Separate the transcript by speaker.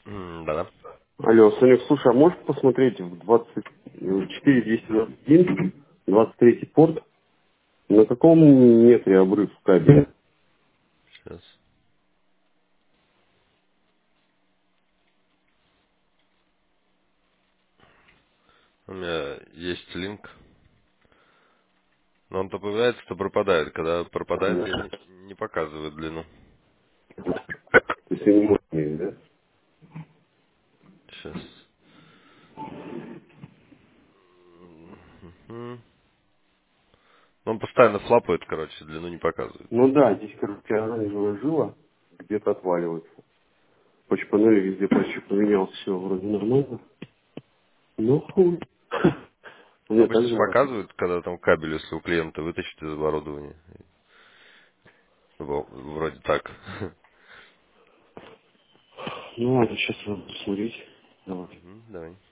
Speaker 1: Да-да.
Speaker 2: Алло, Санек, слушай, а можешь посмотреть в 24221, 23 порт, на каком метре обрыв кабеля?
Speaker 1: Сейчас. У меня есть линк. Но он то появляется, то пропадает. Когда пропадает, я не показываю длину.
Speaker 2: То есть я не могу мерить, да?
Speaker 1: Сейчас. Он постоянно флапает, короче, длину не показывает.
Speaker 2: Ну да, здесь, короче, оранжевая жила где-то отваливается. По панели везде почти поменялся, все вроде нормально. Ну хуй. У меня
Speaker 1: Обычно
Speaker 2: также
Speaker 1: же
Speaker 2: работает.
Speaker 1: показывают, когда там кабель, если у клиента вытащить из оборудования. Вроде так.
Speaker 2: Ну ладно, сейчас надо посмотреть. Давай.
Speaker 1: Давай.